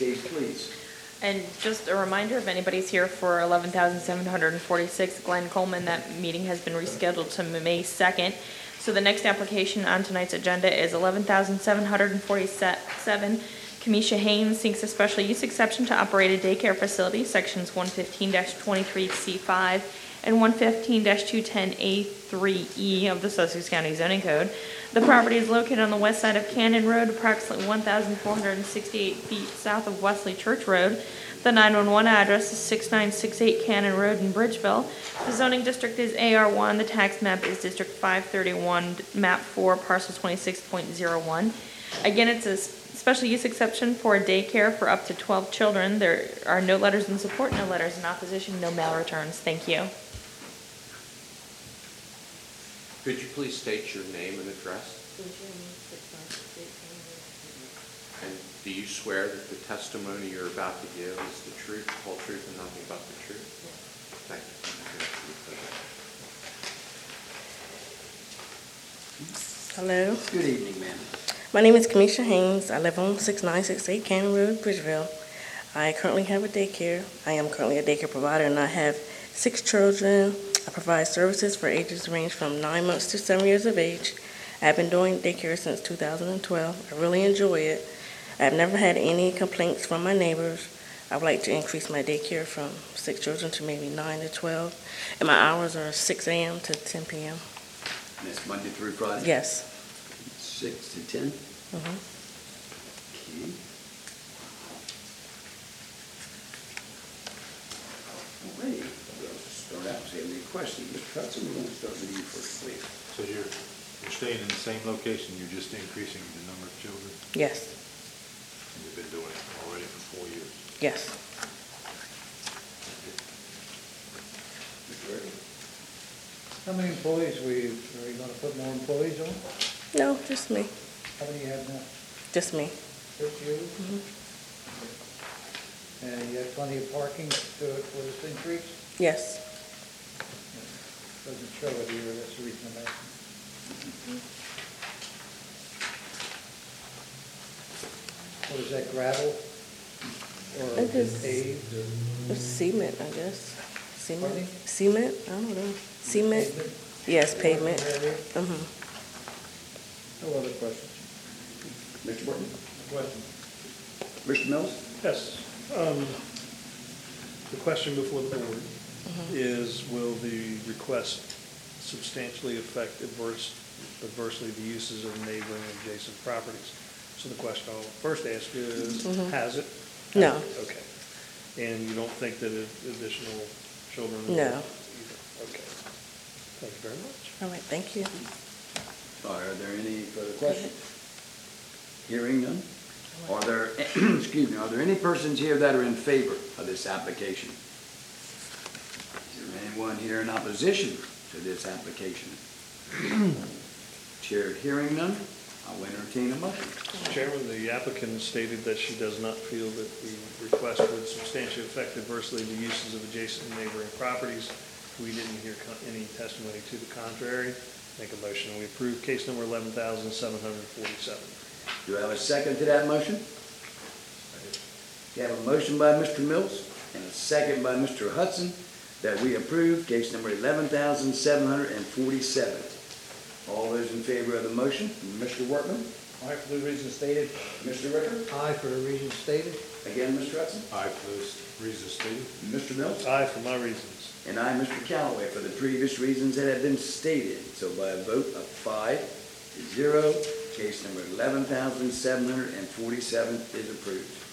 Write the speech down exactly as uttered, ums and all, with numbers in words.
case, please. And just a reminder, if anybody's here for eleven thousand seven hundred forty-six Glenn Coleman, that meeting has been rescheduled to May second. So the next application on tonight's agenda is eleven thousand seven hundred forty-seven Kamisha Haynes seeks a special use exception to operate a daycare facility, sections one fifteen twenty-three C five and one fifteen two ten A three E of the Sussex County Zoning Code. The property is located on the west side of Cannon Road, approximately one thousand four hundred sixty-eight feet south of Wesley Church Road. The nine one one address is six nine six eight Cannon Road in Bridgeville. The zoning district is A R one. The tax map is District five thirty-one, Map four, Parcel twenty-six point zero one. Again, it's a special use exception for a daycare for up to twelve children. There are no letters in support, no letters in opposition, no mail returns. Thank you. Could you please state your name and address? And do you swear that the testimony you're about to give is the truth, the whole truth, and nothing but the truth? Thank you. Hello. Good evening, ma'am. My name is Kamisha Haynes. I live on six nine six eight Cannon Road, Bridgeville. I currently have a daycare. I am currently a daycare provider, and I have six children. I provide services for ages range from nine months to seven years of age. I've been doing daycare since two thousand twelve. I really enjoy it. I've never had any complaints from my neighbors. I would like to increase my daycare from six children to maybe nine to twelve. And my hours are six A M to ten P M And that's Monday through Friday? Yes. Six to ten? Mm-hmm. Okay. All right. We'll start out with any questions. Mister Hudson, we're going to start with you first, please. So you're, you're staying in the same location, you're just increasing the number of children? Yes. And you've been doing it already for four years? Yes. Mister Ricker? How many employees we, are you gonna put more employees on? No, just me. How many you have now? Just me. Just you? Mm-hmm. And you have plenty of parking to, for this increase? Yes. Doesn't show it here, that's the reason I'm asking. What is that, gravel? Or It is- paved or? It's cement, I guess. Cement? Pardon me? Cement? I don't know. Cement? Pavement? Yes, pavement. Area? Mm-hmm. No other questions? Mister Burton? Question. Mister Mills? Yes. Um, The question before the board is, will the request substantially affect adverse, adversely the uses of neighboring adjacent properties? So the question I'll first ask is, Mhm. has it? No. Has it? Okay. And you don't think that it- additional children? will No. either? Okay. Thank you very much. All right, thank you. Are there any further questions? Hearing none? Are there, excuse me, are there any persons here that are in favor of this application? Is there anyone here in opposition to this application? Chair hearing none, I'll entertain a motion. Mister Chairman, the applicant stated that she does not feel that the request would substantially affect adversely the uses of adjacent and neighboring properties. We didn't hear co- any testimony to the contrary. Make a motion, we approve case number eleven thousand seven hundred forty-seven. Do I have a second to that motion? You have a motion by Mister Mills and a second by Mister Hudson that we approve case number eleven thousand seven hundred forty-seven. All those in favor of the motion, Mister Workman? Aye for the reasons stated. Mister Ricker? Aye for the reasons stated. Again, Mister Hudson? Aye, for those reasons stated. Mister Mills? Aye for my reasons. And I, Mister Callaway, for the previous reasons that have been stated. So by a vote of five to zero, case number eleven thousand seven hundred forty-seven is approved.